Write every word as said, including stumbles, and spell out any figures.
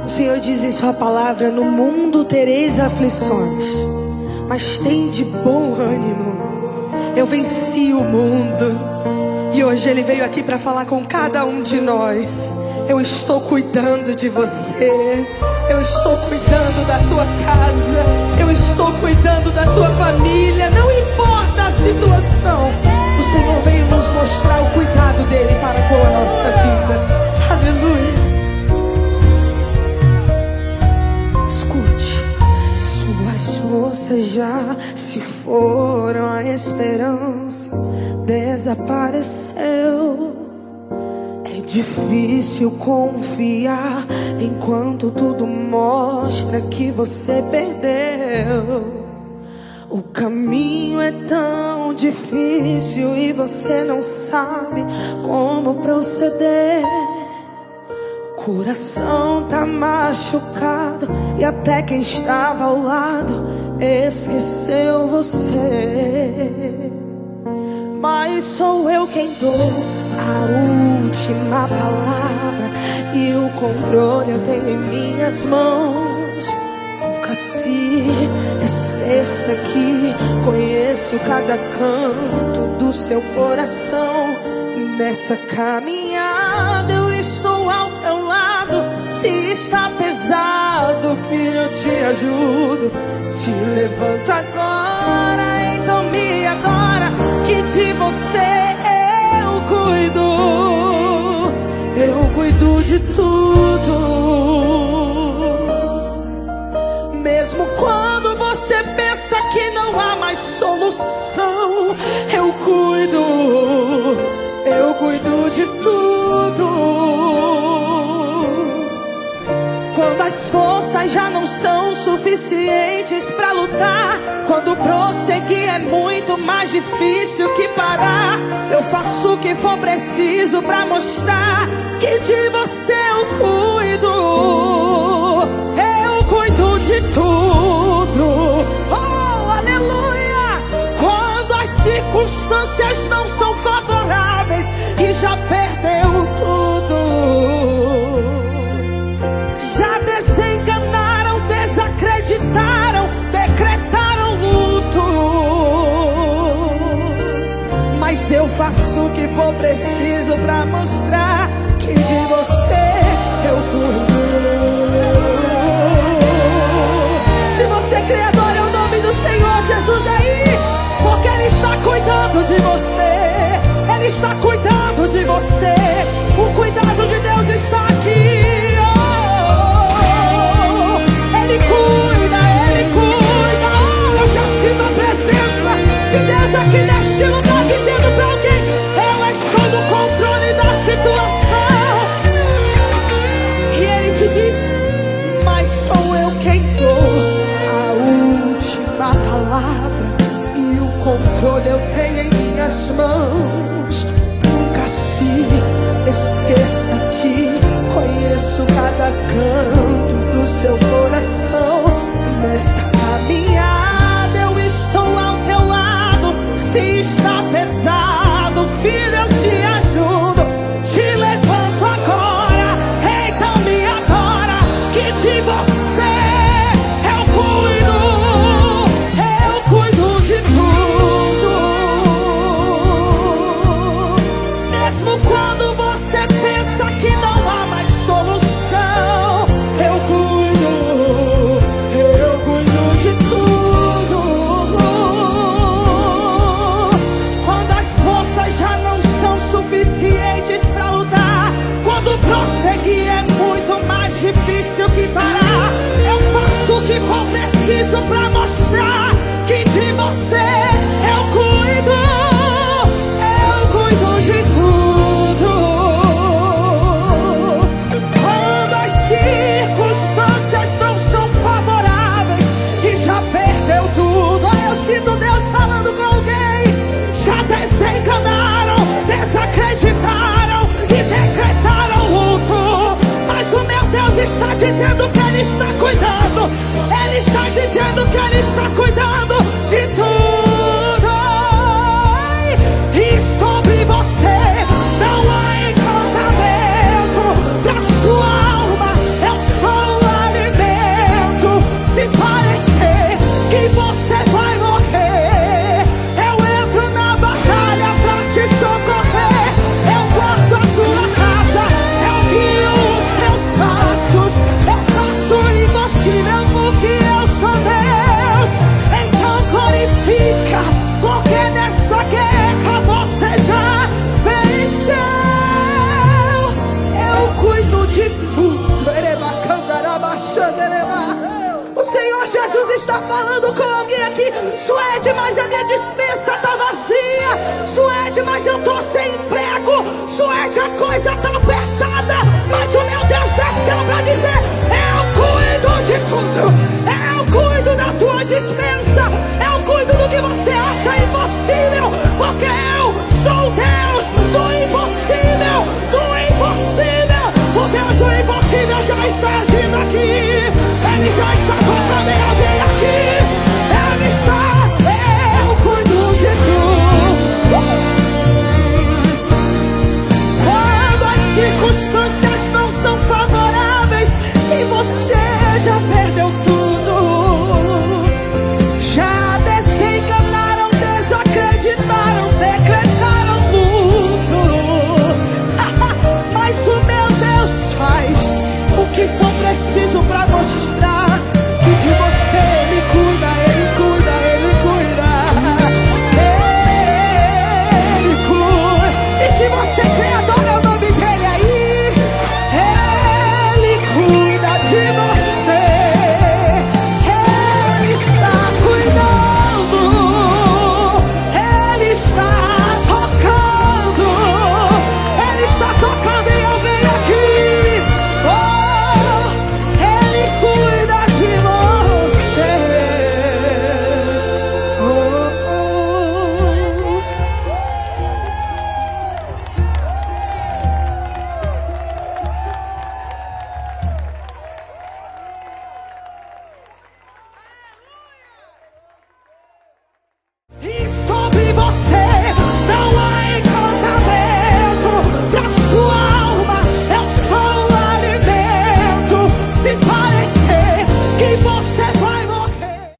O Senhor diz em sua palavra: no mundo tereis aflições, mas tem de bom ânimo. Eu venci o mundo. E hoje Ele veio aqui para falar com cada um de nós. Eu estou cuidando de você. Eu estou cuidando da tua casa. Eu estou cuidando da tua família. Não importa a situação, o Senhor veio nos mostrar o cuidado dele para com a nossa vida. Aleluia. Escute. Suas forças já se foram, a esperança desapareceu. É difícil confiar enquanto tudo mostra que você perdeu. O caminho é tão difícil e você não sabe como proceder. O coração tá machucado e até quem estava ao lado esqueceu você. Mas sou eu quem dou a última palavra e o controle eu tenho em minhas mãos. Nunca se esqueça que conheço cada canto do seu coração. Nessa caminhada eu estou ao teu lado. Se está pesado, filho, eu te ajudo. Te levanto agora, então me adora, que de você eu cuido. Eu cuido de tudo. Mesmo quando você pensa que não há mais solução, eu cuido. Eu cuido de tudo. Quando as forças já não são suficientes para lutar, quando prosseguir é muito mais difícil que parar, eu faço o que for preciso para mostrar que de você eu cuido. Eu cuido de tudo. Oh, aleluia! Quando as circunstâncias não são favoráveis e já perdeu tudo, já desenganaram, desacreditaram, decretaram luto, mas eu faço o que for preciso para mostrar que de você eu cuido. Se você crê, adore o nome do Senhor Jesus aí, porque Ele está cuidando de você. Ele está cuidando de você. O cuidado de Deus está aqui. Oh, Ele cuida, Ele cuida. Oh, eu já sinto a presença de Deus aqui neste lugar, dizendo para alguém: eu estou no controle da situação. E Ele te diz: mas sou eu quem dou a última palavra e o controle eu tenho em minhas mãos. Nunca se esqueça que conheço cada canto do seu coração. Nessa caminhada eu estou ao teu lado. Se está pesado, filho, eu te ajudo. Te levanto agora, então me adora, que de você eu cuido. Eu cuido de tudo. Mesmo quando você pensa que não há mais solução, eu cuido. Eu cuido de tudo. Quando as forças já não são suficientes para lutar, quando prosseguir é muito mais difícil que parar, eu faço o que for preciso para mostrar que de você eu cuido. Eu cuido de tudo. Quando as circunstâncias não são favoráveis e já perdeu tudo, olha, eu sinto Deus falando com alguém. Já desenganaram, desacreditaram e decretaram luto, mas o meu Deus está dizendo que Ele está cuidando. Ele está dizendo que Ele está cuidando. está falando com alguém aqui. Suede, mas a minha dispensa está vazia. Suede, mas eu estou sem emprego. Suede, a coisa está apertada.